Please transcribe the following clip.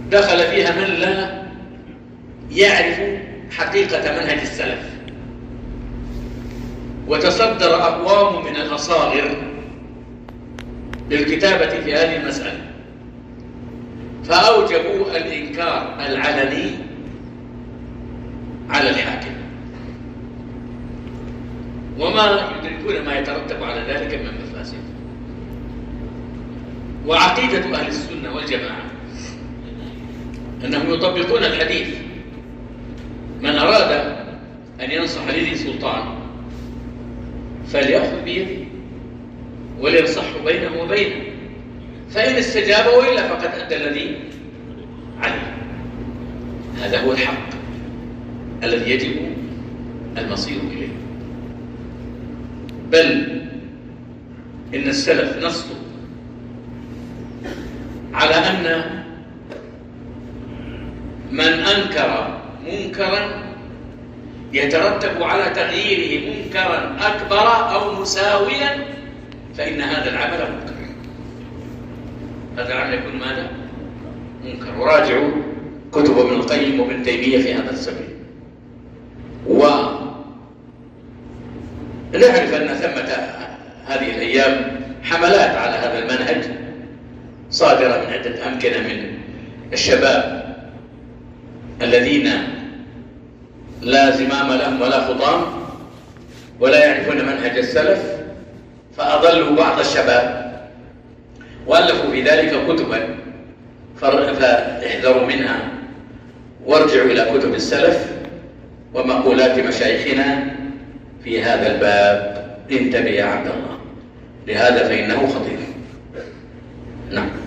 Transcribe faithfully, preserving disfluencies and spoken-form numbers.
دخل فيها من لا يعرف حقيقة منهج السلف، وتصدر أقوام من الأصاغر للكتابة في هذه المسألة، فأوجبوا الإنكار العلني على الحاكم، وما يدركون ما يترتب على ذلك من مفاسد. وعقيدة أهل السنة والجماعة أنهم يطبقون الحديث: من أراد أن ينصح لذي سلطان فليأخذ بيده ولينصح بينه وبينه، فإن استجاب وإلا فقد أدى الذي عليه. هذا هو الحق الذي يجب المصير إليه. بل إن السلف نصوا على أن من أنكر منكرا يترتب على تغييره منكرا أكبر أو مساويا فإن هذا العمل منكر. هذا العمل يكون ماذا؟ منكر. وراجعوا كتب ابن القيم وابن تيمية في هذا السبيل. ونعرف أن ثمة هذه الأيام حملات على هذا المنهج صادرة من عدة أمكنة من الشباب الذين لا زمام لهم ولا خطام ولا يعرفون منهج السلف، فأضلوا بعض الشباب وألفوا في ذلك كتبا، فاحذروا منها وارجعوا إلى كتب السلف ومقولات مشايخنا في هذا الباب. انتبه يا عبد الله لهذا فإنه خطير. نعم.